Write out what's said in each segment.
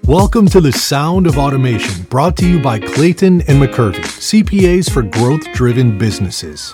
Welcome to the Sound of Automation, brought to you by Clayton and McCurvey, CPAs for growth-driven businesses.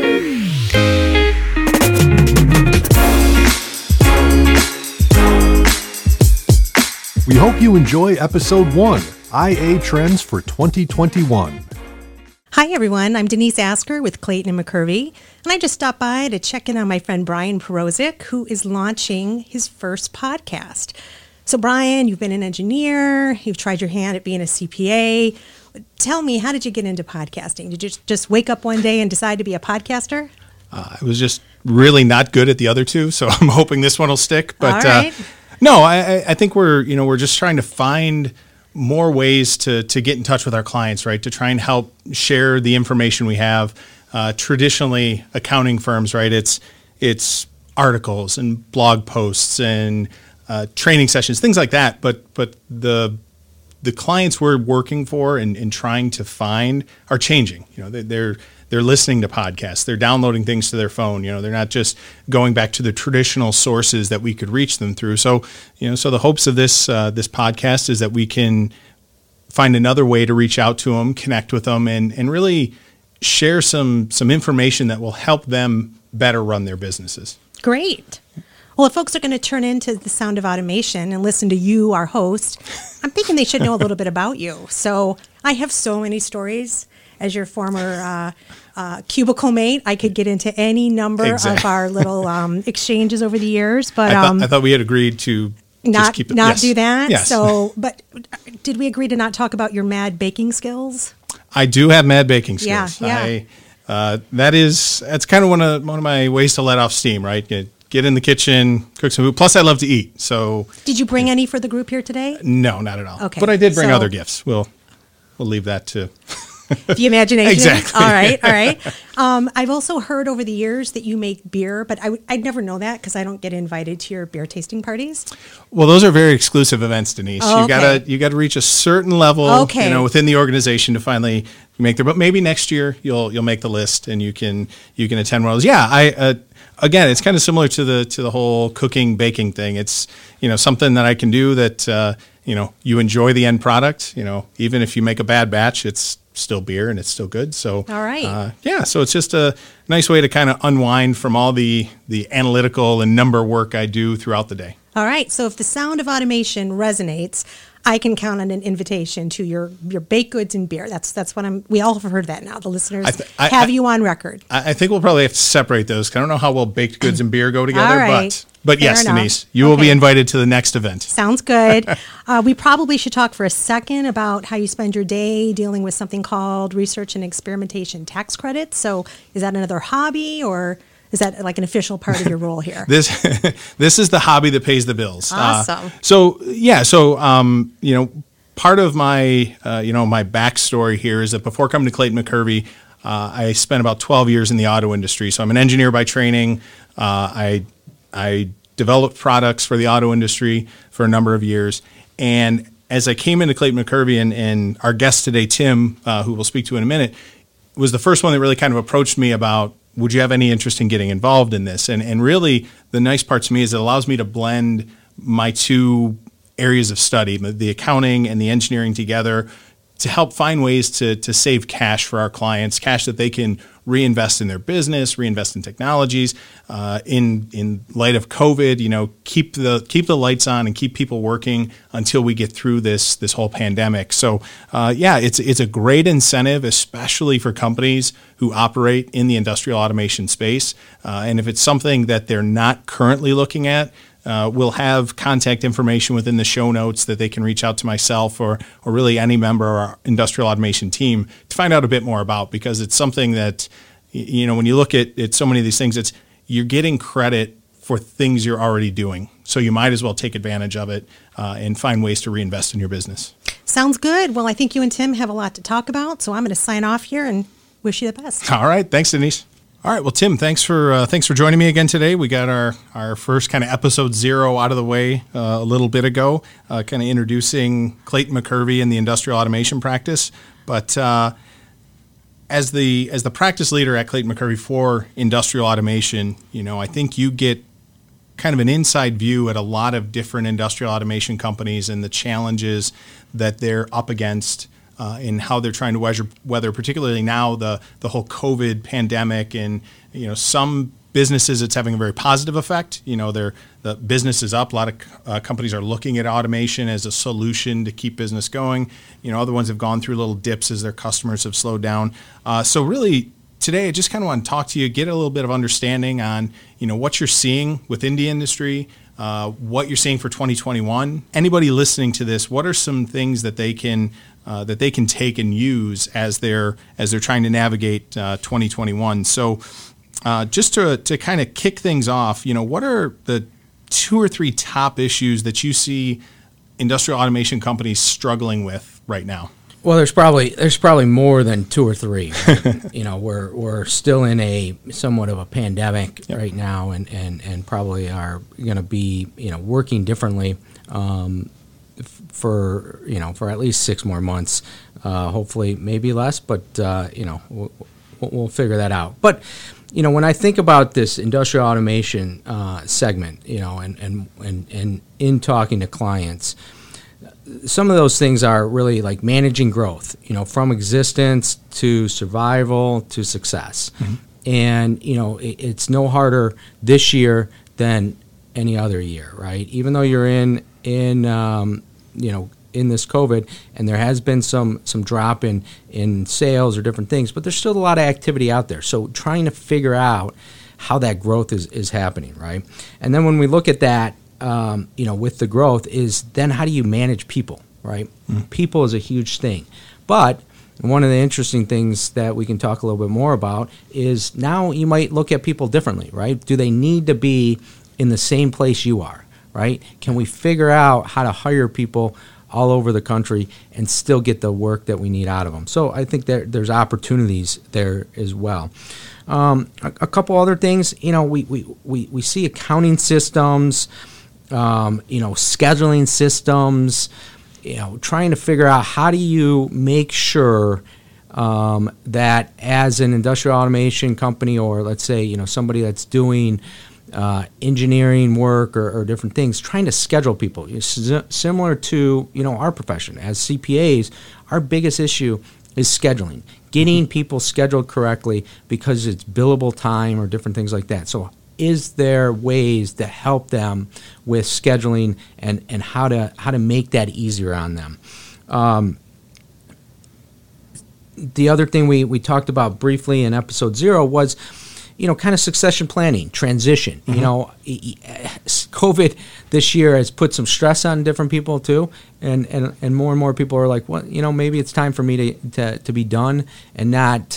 We hope you enjoy episode 1, IA Trends for 2021. Hi, everyone. I'm Denise Asker with Clayton and McCurvey, and I just stopped by to check in on my friend Brian Perozic, who is launching his first podcast. So, Brian, you've been an engineer. You've tried your hand at being a CPA. Tell me, how did you get into podcasting? Did you just wake up one day and decide to be a podcaster? I was just really not good at the other two, so I'm hoping this one will stick. But all right. No, I think we're just trying to find more ways to get in touch with our clients, right? To try and help share the information we have. Traditionally, accounting firms, right? It's articles and blog posts and training sessions, things like that. But the clients we're working for and trying to find are changing. They're listening to podcasts. They're downloading things to their phone. They're not just going back to the traditional sources that we could reach them through. So the hopes of this podcast is that we can find another way to reach out to them, connect with them, and really share some information that will help them better run their businesses. Great. Well, if folks are going to turn into the Sound of Automation and listen to you, our host, I'm thinking they should know a little bit about you. So I have so many stories. As your former cubicle mate, I could get into any number of our little exchanges over the years. But I thought we had agreed to not keep it, not yes. do that. Yes. So, but did we agree to not talk about your mad baking skills? I do have mad baking skills. Yeah. That's kind of one of my ways to let off steam, right? Get in the kitchen, cook some food. Plus, I love to eat. So, did you bring any for the group here today? No, not at all. Okay, but I did bring other gifts. We'll leave that to the imagination. Exactly. All right. I've also heard over the years that you make beer, but I'd never know that because I don't get invited to your beer tasting parties. Well, those are very exclusive events, Denise. Oh, okay. You gotta reach a certain level, within the organization to finally make there. But maybe next year you'll make the list and you can attend one of those. Yeah, again, it's kind of similar to the whole cooking baking thing. It's something that I can do that you enjoy the end product. Even if you make a bad batch, it's still beer and it's still good. So all right. So it's just a nice way to kind of unwind from all the analytical and number work I do throughout the day. All right. So if the Sound of Automation resonates, I can count on an invitation to your baked goods and beer. That's what we all have heard that now. The listeners have you on record. I think we'll probably have to separate those because I don't know how well baked goods and beer go together. All right. But Fair yes, enough. Denise, you will be invited to the next event. Sounds good. We probably should talk for a second about how you spend your day dealing with something called research and experimentation tax credits. So is that another hobby or is that like an official part of your role here? This is the hobby that pays the bills. Awesome. Part of my my backstory here is that before coming to Clayton McCurvey, I spent about 12 years in the auto industry. So I'm an engineer by training. I developed products for the auto industry for a number of years. And as I came into Clayton McCurvey and our guest today, Tim, who we'll speak to in a minute, was the first one that really kind of approached me about, would you have any interest in getting involved in this? And really the nice part to me is it allows me to blend my two areas of study, the accounting and the engineering together, to help find ways to save cash for our clients, cash that they can reinvest in their business, reinvest in technologies. In light of COVID, keep the lights on and keep people working until we get through this whole pandemic. So it's a great incentive, especially for companies who operate in the industrial automation space. And if it's something that they're not currently looking at, we'll have contact information within the show notes that they can reach out to myself or really any member of our industrial automation team to find out a bit more about, because it's something that, when you look at so many of these things, you're getting credit for things you're already doing. So you might as well take advantage of it and find ways to reinvest in your business. Sounds good. Well, I think you and Tim have a lot to talk about, so I'm going to sign off here and wish you the best. All right. Thanks, Denise. All right. Well, Tim, thanks for joining me again today. We got our first kind of episode 0 out of the way a little bit ago, kind of introducing Clayton McCurvey and the industrial automation practice. But as the practice leader at Clayton McCurvey for industrial automation, I think you get kind of an inside view at a lot of different industrial automation companies and the challenges that they're up against in how they're trying to weather, particularly now the whole COVID pandemic. And some businesses, it's having a very positive effect. The business is up. A lot of companies are looking at automation as a solution to keep business going. Other ones have gone through little dips as their customers have slowed down. So really, today, I just kind of want to talk to you, get a little bit of understanding on, what you're seeing within the industry, what you're seeing for 2021. Anybody listening to this, what are some things that they can take and use as they're trying to navigate 2021? So, just to kind of kick things off, what are the 2 or 3 top issues that you see industrial automation companies struggling with right now? Well, there's probably more than 2 or 3. We're still in a somewhat of a pandemic right now, and probably are going to be working differently for at least 6 more months. Hopefully, maybe less, but we'll figure that out. But when I think about this industrial automation segment, and in talking to clients, some of those things are really like managing growth, from existence to survival to success. Mm-hmm. And, it's no harder this year than any other year, right? Even though you're in this COVID, and there has been some drop in sales or different things, but there's still a lot of activity out there. So trying to figure out how that growth is happening, right? And then when we look at that, with the growth, is then how do you manage people, right? Mm-hmm. People is a huge thing. But one of the interesting things that we can talk a little bit more about is now you might look at people differently, right? Do they need to be in the same place you are, right? Can we figure out how to hire people all over the country and still get the work that we need out of them? So I think there's opportunities there as well. A couple other things, we see accounting systems, scheduling systems, trying to figure out how do you make sure that as an industrial automation company, or let's say, somebody that's doing engineering work or different things, trying to schedule people. Similar to, our profession. As CPAs, our biggest issue is scheduling, getting people scheduled correctly because it's billable time or different things like that. So is there ways to help them with scheduling and how to make that easier on them? The other thing we talked about briefly in episode 0 was, kind of succession planning, transition. Mm-hmm. COVID this year has put some stress on different people too, and more people are like, well, maybe it's time for me to be done and not,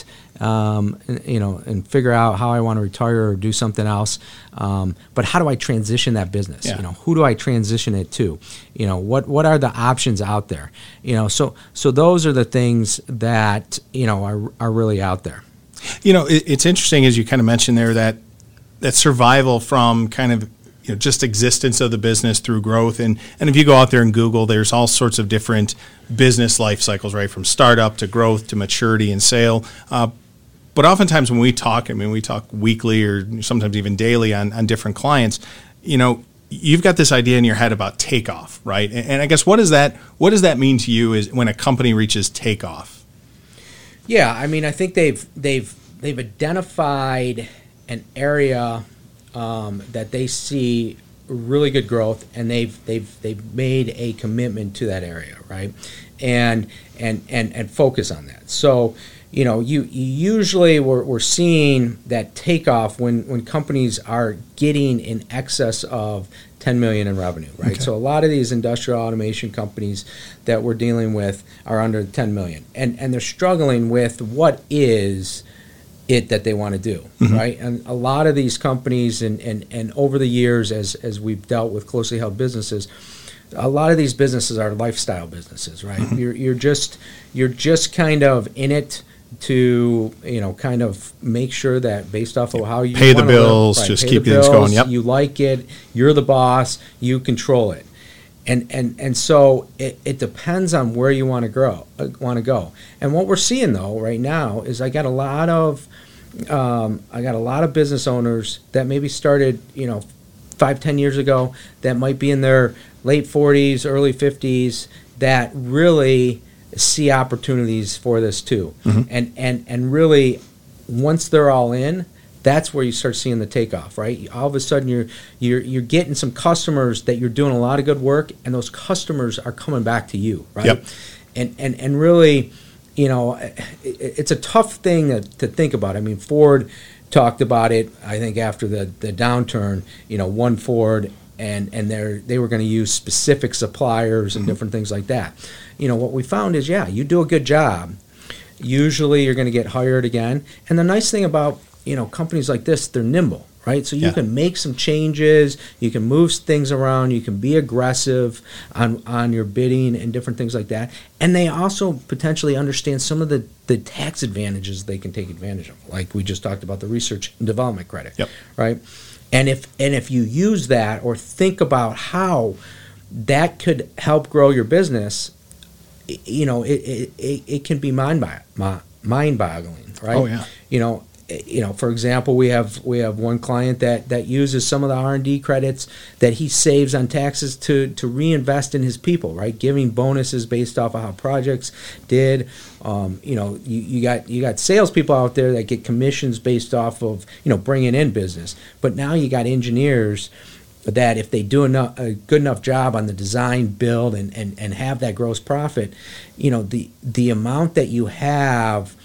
and figure out how I want to retire or do something else. But how do I transition that business? Yeah. Who do I transition it to? What are the options out there? So those are the things that are really out there. It's interesting, as you kind of mentioned there, that survival from kind of just existence of the business through growth. And if you go out there and Google, there's all sorts of different business life cycles, right? From startup to growth to maturity and sale. But oftentimes when we talk, we talk weekly or sometimes even daily on different clients, you've got this idea in your head about takeoff, right? And I guess what does that mean to you is when a company reaches takeoff? Yeah, I think they've identified an area that they see really good growth, and they've made a commitment to that area, right? And focus on that. So, you usually we're seeing that takeoff when companies are getting in excess of 10 million in revenue, right? Okay. So a lot of these industrial automation companies that we're dealing with are under 10 million, and they're struggling with what is it that they want to do, mm-hmm. right? And a lot of these companies, and over the years, as we've dealt with closely held businesses, a lot of these businesses are lifestyle businesses, right? Mm-hmm. You're just kind of in it to kind of make sure that based off of how you pay the bills, live, right, just keep things going. Yep. You like it. You're the boss. You control it, and so it depends on where you want to go. And what we're seeing though right now is I got a lot of business owners that maybe started 5-10 years ago that might be in their late 40s, early 50s that really see opportunities for this too. And really, once they're all in, that's where you start seeing the takeoff, right? All of a sudden, you're getting some customers that you're doing a lot of good work, and those customers are coming back to you, right? Yep. And really, it's a tough thing to think about. I mean, Ford talked about it, I think, after the downturn, one Ford, and they were going to use specific suppliers and different things like that. What we found is, you do a good job, usually you're going to get hired again. And the nice thing about, companies like this, they're nimble, right? So you can make some changes, you can move things around, you can be aggressive on your bidding and different things like that. And they also potentially understand some of the tax advantages they can take advantage of, like we just talked about the research and development credit, right? And if you use that or think about how that could help grow your business, it can be mind-boggling, right? Oh yeah. For example, we have one client that uses some of the R&D credits that he saves on taxes to reinvest in his people, right? Giving bonuses based off of how projects did. You got salespeople out there that get commissions based off of bringing in business, but now you got engineers that if they do a good enough job on the design, build, and have that gross profit, the amount that you have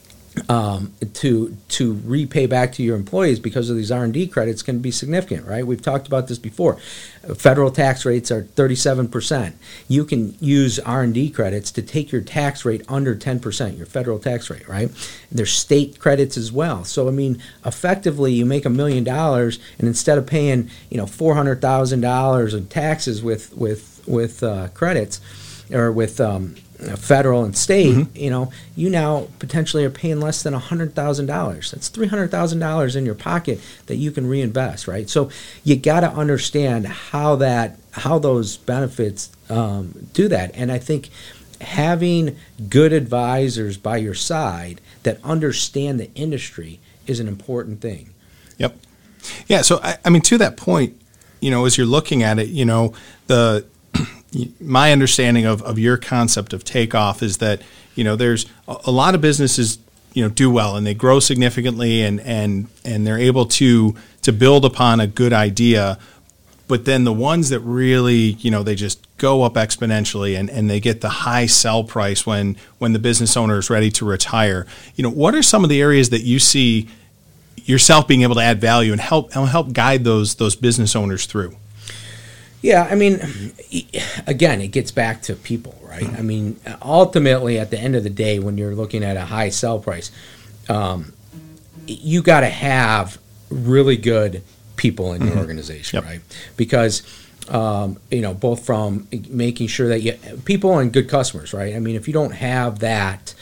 to repay back to your employees because of these R&D credits can be significant, right? We've talked about this before. Federal tax rates are 37%. You can use R&D credits to take your tax rate under 10%, your federal tax rate, right? And there's state credits as well. So, I mean, effectively, you make $1 million, and instead of paying, $400,000 in taxes with credits or with federal and state, you now potentially are paying less than $100,000. That's $300,000 in your pocket that you can reinvest, right? So you got to understand how those benefits do that. And I think having good advisors by your side that understand the industry is an important thing. Yep. Yeah. So I mean, to that point, as you're looking at it, my understanding of your concept of takeoff is that, there's a lot of businesses, do well and they grow significantly and they're able to build upon a good idea. But then the ones that really, they just go up exponentially and they get the high sell price when the business owner is ready to retire. What are some of the areas that you see yourself being able to add value and help guide those business owners through? Yeah, I mean, again, it gets back to people, right? I mean, ultimately, at the end of the day, when you're looking at a high sell price, you got to have really good people in your organization, right? Because, both from making sure that people and good customers, right? I mean, if you don't have that,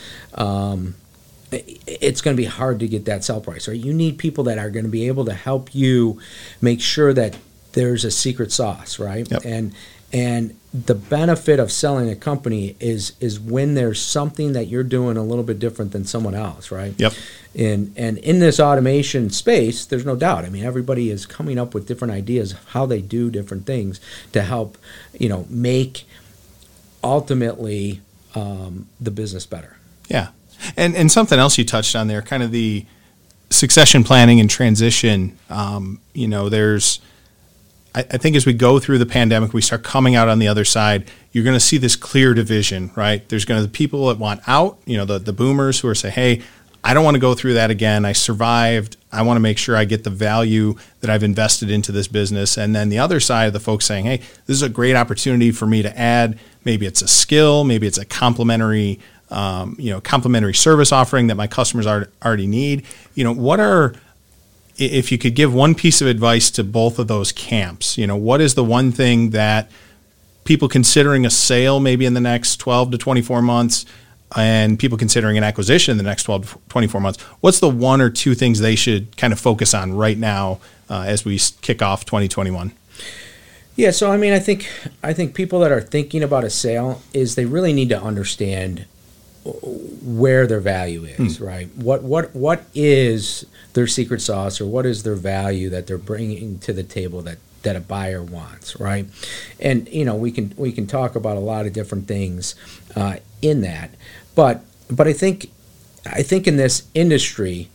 it's going to be hard to get that sell price, right? You need people that are going to be able to help you make sure that there's a secret sauce, right? Yep. And the benefit of selling a company is when there's something that you're doing a little bit different than someone else, right? Yep. And in this automation space, there's no doubt. I mean, everybody is coming up with different ideas of how they do different things to help, make ultimately the business better. Yeah. And something else you touched on there, kind of the succession planning and transition. There's, I think as we go through the pandemic, we start coming out on the other side, you're going to see this clear division, right? There's going to be people that want out, the boomers who are saying, hey, I don't want to go through that again. I survived. I want to make sure I get the value that I've invested into this business. And then the other side of the folks saying, hey, this is a great opportunity for me to add. Maybe it's a skill, maybe it's a complementary service offering that my customers already need. If you could give one piece of advice to both of those camps, what is the one thing that people considering a sale maybe in the next 12 to 24 months and people considering an acquisition in the next 12 to 24 months, what's the one or two things they should kind of focus on right now as we kick off 2021? Yeah, so I mean, I think people that are thinking about a sale is they really need to understand where their value is, right? What is their secret sauce, or what is their value that they're bringing to the table that a buyer wants, right? And we can talk about a lot of different things in that, but I think in this industry,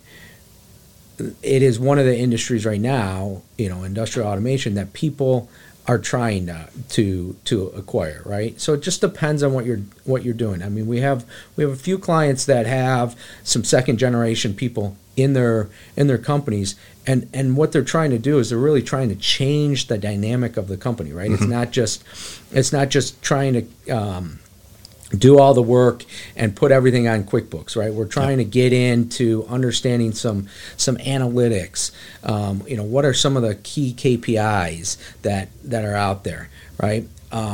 it is one of the industries right now, industrial automation, that people are trying to acquire, right? So it just depends on what you're doing. I mean, we have a few clients that have some second generation people in their companies, and what they're trying to do is they're really trying to change the dynamic of the company, right? Mm-hmm. It's not just trying to do all the work and put everything on QuickBooks, right? We're trying to get into understanding some analytics. What are some of the key KPIs that are out there, right?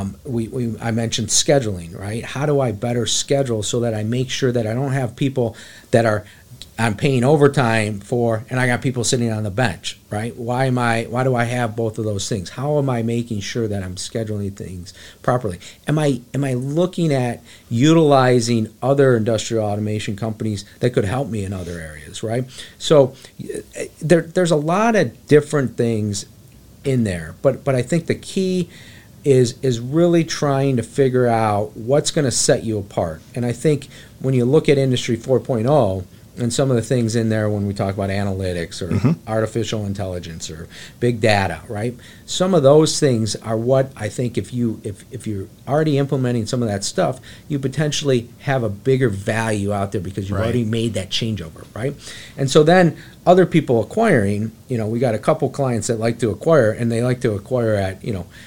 I mentioned scheduling, right? How do I better schedule so that I make sure that I don't have people that I'm paying overtime for, and I got people sitting on the bench, right? Why do I have both of those things? How am I making sure that I'm scheduling things properly? Am I looking at utilizing other industrial automation companies that could help me in other areas, right? So there's a lot of different things in there, but I think the key is really trying to figure out what's going to set you apart. And I think when you look at Industry 4.0, and some of the things in there when we talk about analytics or mm-hmm. artificial intelligence or big data, right? Some of those things are what I think if you're already implementing some of that stuff, you potentially have a bigger value out there because you've already made that changeover, right? And so then other people acquiring, we got a couple clients that like to acquire, and they like to acquire at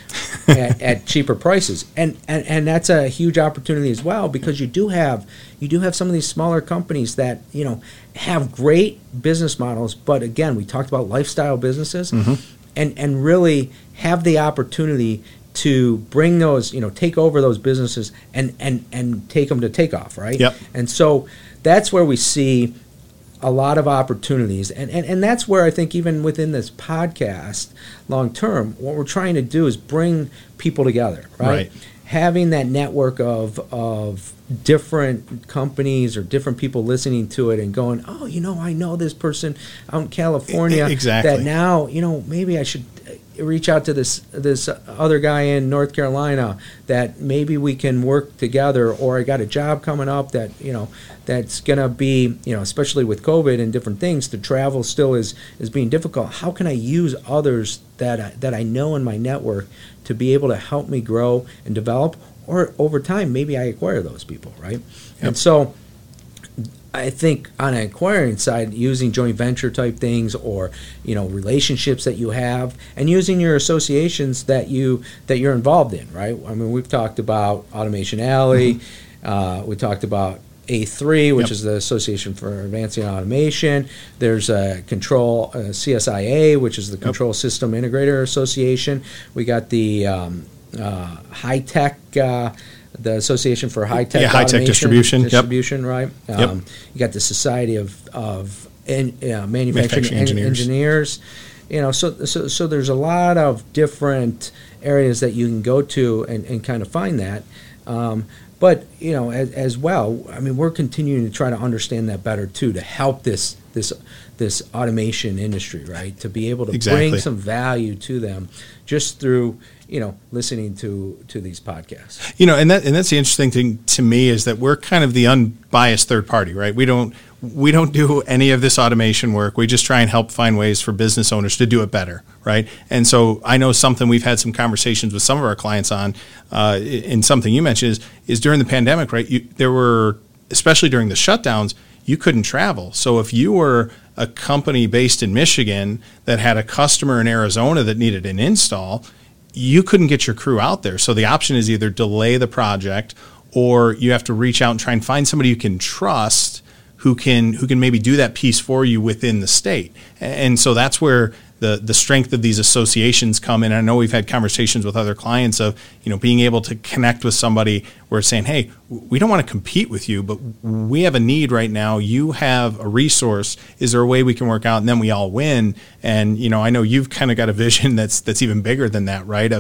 at cheaper prices, and that's a huge opportunity as well, because you do have some of these smaller companies that have great business models, but again, we talked about lifestyle businesses, mm-hmm. and really have the opportunity to bring those, take over those businesses and take them to takeoff, right? Yep. And so that's where we see a lot of opportunities, and that's where I think even within this podcast, long term, what we're trying to do is bring people together, right? Having that network of different companies or different people listening to it and going, oh, I know this person out in California exactly. that now, maybe I should reach out to this other guy in North Carolina that maybe we can work together, or I got a job coming up that, that's going to be, especially with COVID and different things, the travel still is being difficult. How can I use others that I know in my network to be able to help me grow and develop, or over time, maybe I acquire those people, right? Yep. And so I think on an acquiring side, using joint venture type things, or relationships that you have, and using your associations that you're involved in, right? I mean, we've talked about Automation Alley, mm-hmm. We talked about A3, which is the Association for Advancing Automation. There's a Control CSIA, which is the Control System Integrator Association. We got the High Tech. The Association for High Tech High-Tech Distribution, right? You got the Society of Manufacturing Engineers. So there's a lot of different areas that you can go to and kind of find that. But as well, I mean, we're continuing to try to understand that better too, to help this automation industry, right? To be able to bring some value to them just through listening to these podcasts. And that's the interesting thing to me, is that we're kind of the unbiased third party, right? We don't do any of this automation work. We just try and help find ways for business owners to do it better, right? And so I know something we've had some conversations with some of our clients on, and something you mentioned is during the pandemic, right? There were, especially during the shutdowns, you couldn't travel. So if you were a company based in Michigan that had a customer in Arizona that needed an install, you couldn't get your crew out there. So the option is either delay the project, or you have to reach out and try and find somebody you can trust who can maybe do that piece for you within the state. And so that's where the strength of these associations come in. I know we've had conversations with other clients of, being able to connect with somebody where it's saying, hey, we don't want to compete with you, but we have a need right now. You have a resource. Is there a way we can work out? And then we all win. And, I know you've kind of got a vision that's even bigger than that, right? Of,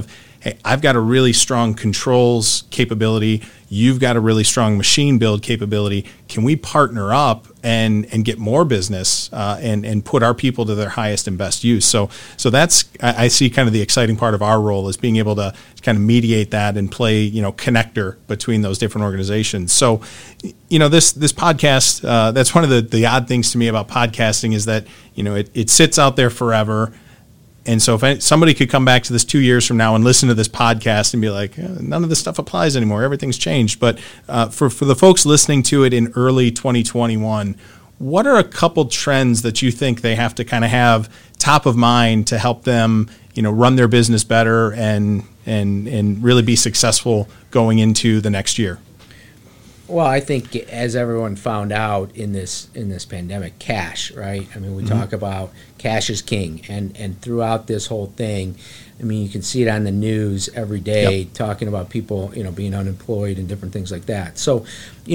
hey, I've got a really strong controls capability. You've got a really strong machine build capability. Can we partner up and get more business and put our people to their highest and best use? So that's, I see kind of the exciting part of our role is being able to kind of mediate that and play, connector between those different organizations. So, this podcast, that's one of the odd things to me about podcasting is that, it sits out there forever. And so if somebody could come back to this 2 years from now and listen to this podcast and be like, none of this stuff applies anymore, everything's changed. But for the folks listening to it in early 2021, what are a couple trends that you think they have to kind of have top of mind to help them, run their business better and really be successful going into the next year? Well, I think as everyone found out in this pandemic, cash, right? I mean, we talk about cash is king, and throughout this whole thing, I mean, you can see it on the news every day, talking about people, being unemployed and different things like that. So,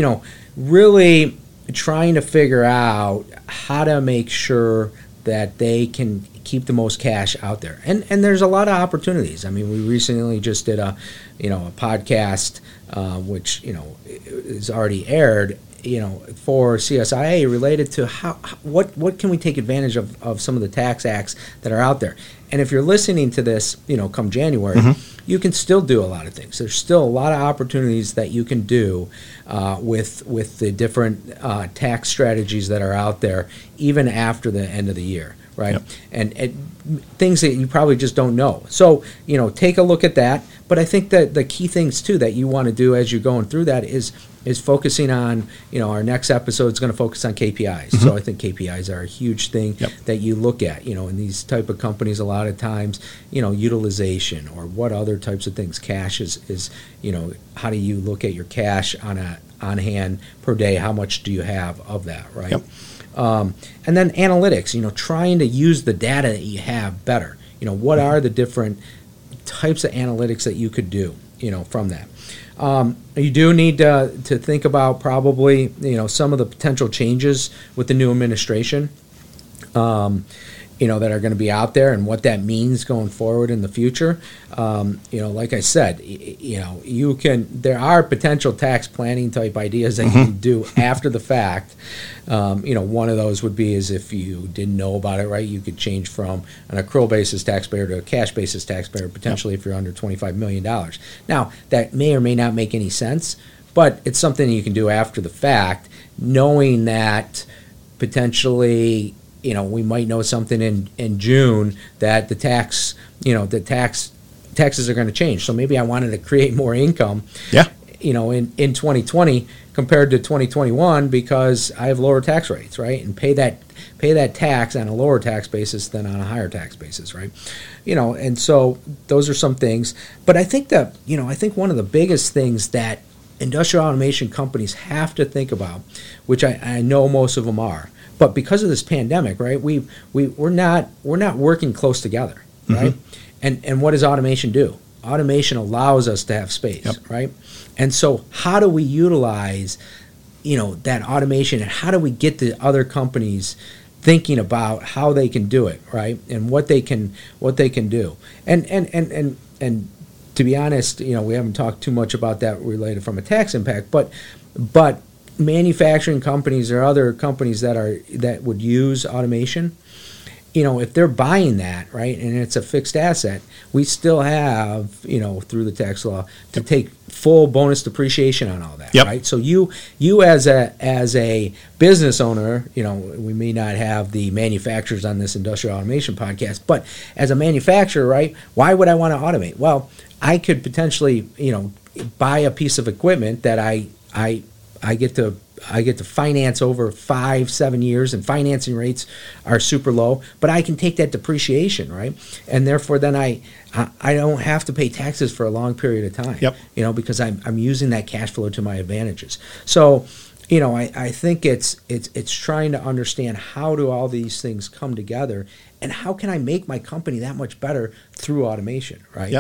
really trying to figure out how to make sure that they can keep the most cash out there. And there's a lot of opportunities. I mean, we recently just did a podcast, which, is already aired, for CSIA related to what can we take advantage of some of the tax acts that are out there. And if you're listening to this, come January, you can still do a lot of things. There's still a lot of opportunities that you can do with the different tax strategies that are out there, even after the end of the year. Right, yep. And things that you probably just don't know. So, take a look at that. But I think that the key things, too, that you want to do as you're going through that is focusing on, our next episode is going to focus on KPIs. So I think KPIs are a huge thing that you look at, in these type of companies a lot of times, utilization or what other types of things. Cash is how do you look at your cash on hand per day? How much do you have of that, right? Yep. And then analytics, trying to use the data that you have better. What are the different types of analytics that you could do, from that? You do need to think about probably, some of the potential changes with the new administration, that are going to be out there and what that means going forward in the future. Like I said, there are potential tax planning type ideas that you can do after the fact. One of those would be is if you didn't know about it, right, you could change from an accrual basis taxpayer to a cash basis taxpayer, potentially if you're under $25 million. Now, that may or may not make any sense, but it's something you can do after the fact, knowing that potentially we might know something in June that the taxes are going to change. So maybe I wanted to create more income, in 2020 compared to 2021 because I have lower tax rates, right? And pay that tax on a lower tax basis than on a higher tax basis, right? And so those are some things. But I think that, I think one of the biggest things that industrial automation companies have to think about, which I know most of them are, but because of this pandemic, right, we're not working close together, right? And what does automation do? Automation allows us to have space, right? And so how do we utilize, that automation, and how do we get the other companies thinking about how they can do it, right? And what they can do. And to be honest, we haven't talked too much about that related from a tax impact, but manufacturing companies or other companies that would use automation, if they're buying that, right, and it's a fixed asset, we still have, through the tax law, to take full bonus depreciation on all that, right? So you as a business owner, we may not have the manufacturers on this industrial automation podcast, but as a manufacturer, right, why would I want to automate? Well, I could potentially, buy a piece of equipment that I get to finance over 5-7 years, and financing rates are super low, but I can take that depreciation, right? And therefore then I don't have to pay taxes for a long period of time, because I'm using that cash flow to my advantages. So, I think it's trying to understand how do all these things come together, and how can I make my company that much better through automation, right?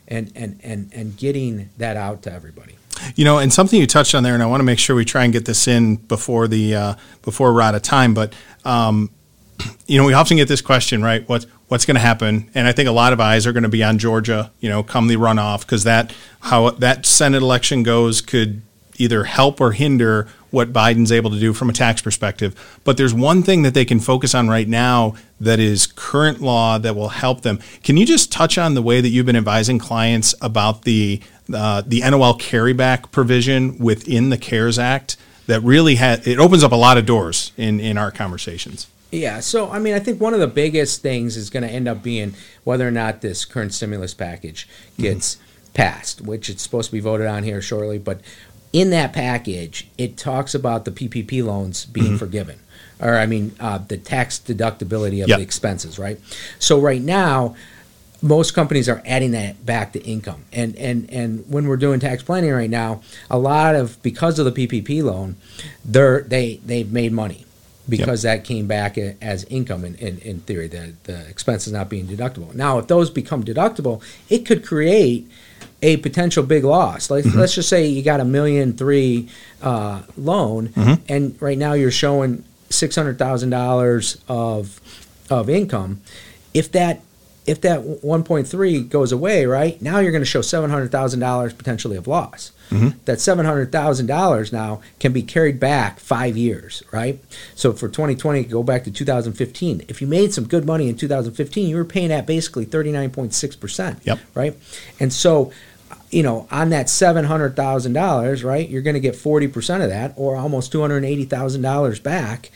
And getting that out to everybody. And something you touched on there, and I want to make sure we try and get this in before we're out of time, but we often get this question, right? What's going to happen? And I think a lot of eyes are going to be on Georgia, come the runoff, because how that Senate election goes could either help or hinder what Biden's able to do from a tax perspective. But there's one thing that they can focus on right now that is current law that will help them. Can you just touch on the way that you've been advising clients about the NOL carryback provision within the CARES Act that really it opens up a lot of doors in our conversations? Yeah, so I think one of the biggest things is going to end up being whether or not this current stimulus package gets passed, which it's supposed to be voted on here shortly. But in that package, it talks about the PPP loans being forgiven, or the tax deductibility of the expenses, right? So right now, most companies are adding that back to income, and when we're doing tax planning right now, because of the PPP loan, they've made money. Because that came back as income in theory, the expenses not being deductible. Now, if those become deductible, it could create a potential big loss. Let's just say you got $1.3 million loan, and right now you're showing $600,000 of income. If that 1.3 goes away, right, now you're going to show $700,000 potentially of loss. That $700,000 now can be carried back 5 years, right? So for 2020, go back to 2015. If you made some good money in 2015, you were paying at basically 39.6%, right? And so, on that $700,000, right, you're going to get 40% of that, or almost $280,000 back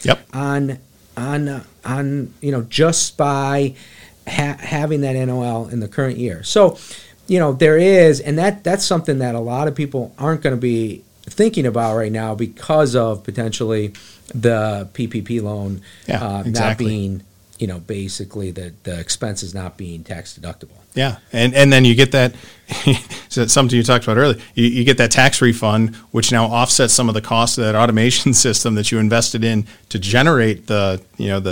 on just by having that NOL in the current year. So, there is, and that's something that a lot of people aren't going to be thinking about right now because of potentially the PPP loan not being, basically the expenses not being tax deductible. Yeah, and then you get that. So that's something you talked about earlier. You get that tax refund, which now offsets some of the cost of that automation system that you invested in to generate the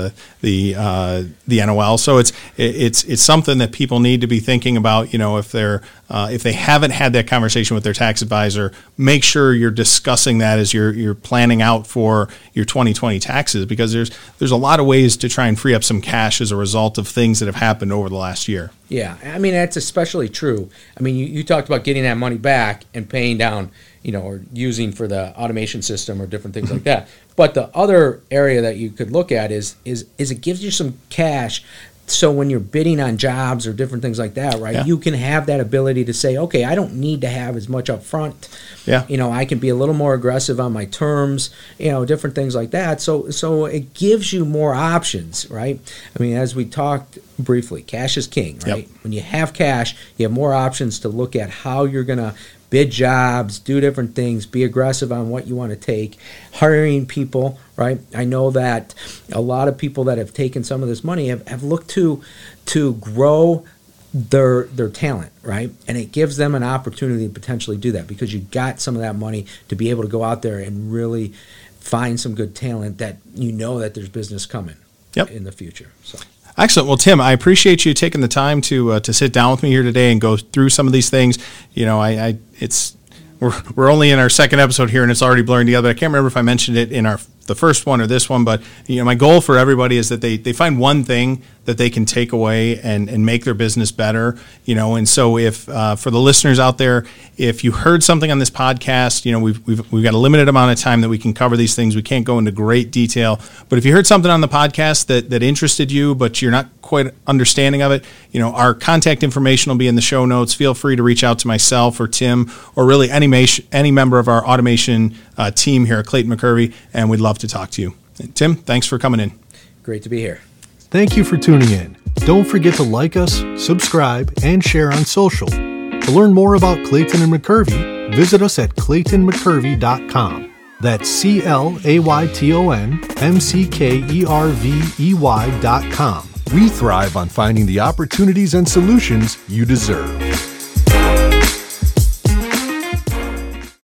NOL. So it's something that people need to be thinking about. If they haven't had that conversation with their tax advisor, make sure you're discussing that as you're planning out for your 2020 taxes, because there's a lot of ways to try and free up some cash as a result of things that have happened over the last year. Yeah, that's especially true. You talked about getting that money back and paying down, or using for the automation system or different things like that. But the other area that you could look at is it gives you some cash. So when you're bidding on jobs or different things like that, right, you can have that ability to say, okay, I don't need to have as much up front. Yeah. I can be a little more aggressive on my terms, different things like that. So it gives you more options, right? As we talked briefly, cash is king, right? Yep. When you have cash, you have more options to look at how you're going to bid jobs, do different things, be aggressive on what you want to take, hiring people, right? I know that a lot of people that have taken some of this money have looked to grow their talent, right? And it gives them an opportunity to potentially do that because you got some of that money to be able to go out there and really find some good talent that that there's business coming in the future. So. Excellent. Well, Tim, I appreciate you taking the time to sit down with me here today and go through some of these things. We're only in our second episode here, and it's already blurring together. I can't remember if I mentioned it in the first one or this one, but my goal for everybody is that they find one thing that they can take away and make their business better. And so if for the listeners out there, if you heard something on this podcast, we've got a limited amount of time that we can cover these things. We can't go into great detail, but if you heard something on the podcast that interested you, but you're not quite understanding of it, our contact information will be in the show notes. Feel free to reach out to myself or Tim or really any member of our automation team here at Clayton McCurvey, and we'd love to talk to you. Tim, thanks for coming in. Great to be here. Thank you for tuning in. Don't forget to like us, subscribe, and share on social. To learn more about Clayton and McCurvey, visit us at claytonmckervey.com. That's ClaytonMckervey.com. We thrive on finding the opportunities and solutions you deserve.